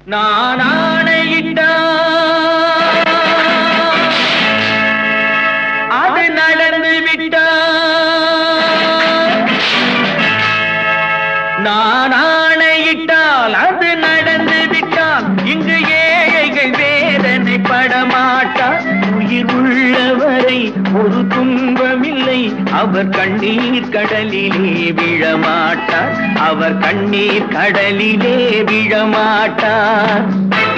நான் ஆணையிட்டா அது நடந்து விட்டா, நான் ஆணையிட்டால் அது நடந்து விட்டால் இங்கு ஏழைகள் வேதனை படமாட்டார். உயிர் உள்ளவரை ஒரு துன்பமில்லை, அவர் கண்ணீர் கடலிலே விழமாட்டார், அவர் கண்ணீர் கடலிலே விழமாட்டார்.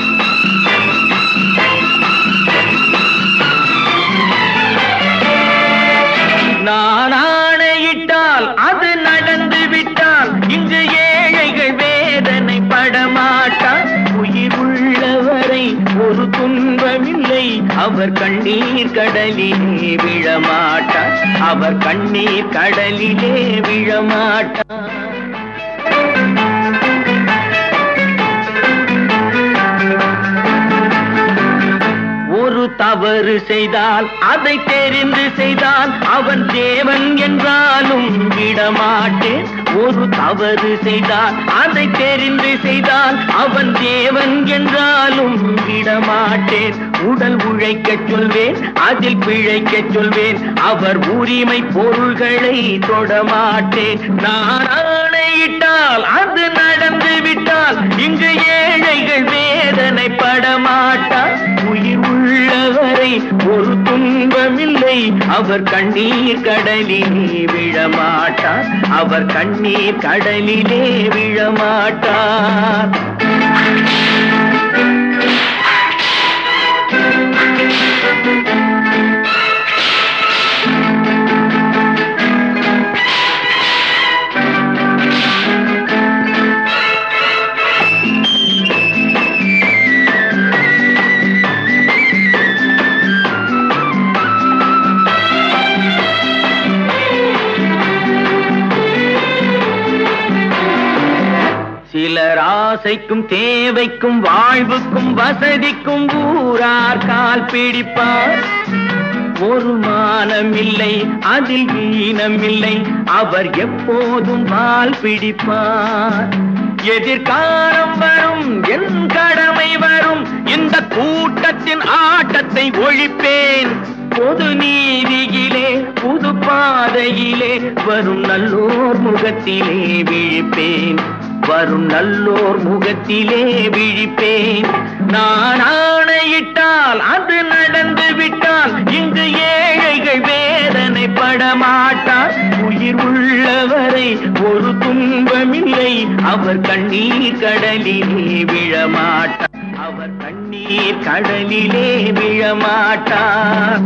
நான் ஆணையிட்டால் அது நடந்து விட்டால் இங்கு ஏழைகள் வேதனை படமாட்டார். உயிர் உள்ளவரை ஒரு துன்பமில்லை, அவர் கண்ணீர் கடலிலே விழமாட்டார், அவர் கண்ணீர் கடலிலே விழமாட்டார். ஒரு தவறு செய்தால் அதை தெரிந்து செய்தால் அவன் தேவன் என்றாலும் விடமாட்டேன். ஒரு தவறு செய்தால் அதை தெரிந்து செய்தால் அவன் தேவன் என்றாலும் விடமாட்டேன். உடல் உழைக்கச் சொல்வேன், அதில் பிழைக்கச் சொல்வேன், அவர் உரிமை பொருள்களை தொடமாட்டேன். நான் ஆணையிட்டால் அது நடந்து விட்டால் இங்கு ஏழைகள் வேதனை படமாட்டார். உயிர் உள்ளவரை ஒரு துன்பமில்லை, அவர் கண்ணீர் கடலிலே விழமாட்டார், அவர் கண்ணீர் கடலிலே விழமாட்டார். சிலர் ஆசைக்கும் தேவைக்கும் வாழ்வுக்கும் வசதிக்கும் ஊரார் கால் பிடிப்பார். ஒரு மானமில்லை, அதில் ஈனமில்லை, அவர் எப்போதும் வால் பிடிப்பார். எதிர்காலம் வரும், என் கடமை வரும், இந்த கூட்டத்தின் ஆட்டத்தை ஒழிப்பேன். பொது நீதியிலே புது பாதையிலே வரும் நல்லோர் முகத்திலே விழிப்பேன், வரும் நல்லோர் முகத்திலே விழிப்பேன். நான் ஆணையிட்டால் அது நடந்து விட்டால் இங்கு ஏழைகள் வேதனை படமாட்டார். உயிர் உள்ளவரை ஒரு துன்பமில்லை, அவர் கண்ணீர் கடலிலே விழமாட்டார், அவர் கண்ணீர் கடலிலே விழமாட்டார்.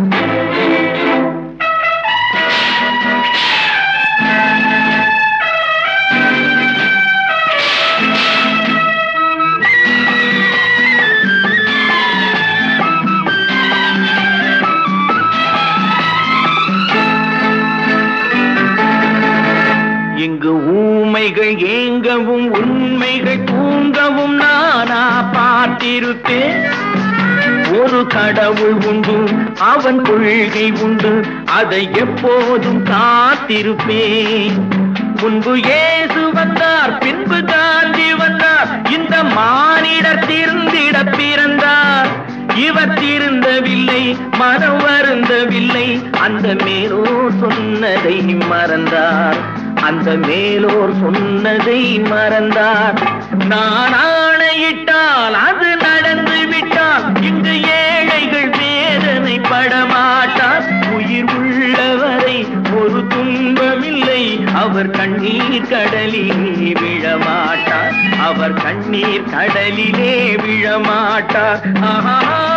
இங்கு ஊமைகள் ஏங்கவும் உண்மைகள் தூங்கவும் நானா பார்த்திருப்பேன். ஒரு கடவுள் உண்டு, அவன் கொள்கை உண்டு, அதை எப்போதும் காத்திருப்பேன். முன்பு இயேசு வந்தார், பின்பு காந்தி வந்தார், இந்த மானிடர் திருந்திட பிறந்தார். இவர் திருந்தவில்லை, மனம் வருந்தவில்லை, அந்த மேலோர் சொன்னதை மறந்தார், அந்த மேலோர் சொன்னதை மறந்தார். நான் ஆணையிட்டால் அது நடந்து விட்டால் இங்கு ஏழைகள் வேதனை படமாட்டார். உயிர் உள்ளவரை ஒரு துன்பமில்லை, அவர் கண்ணீர் கடலிலே விழமாட்டார், அவர் கண்ணீர் கடலிலே விழமாட்டார். ஆஹா.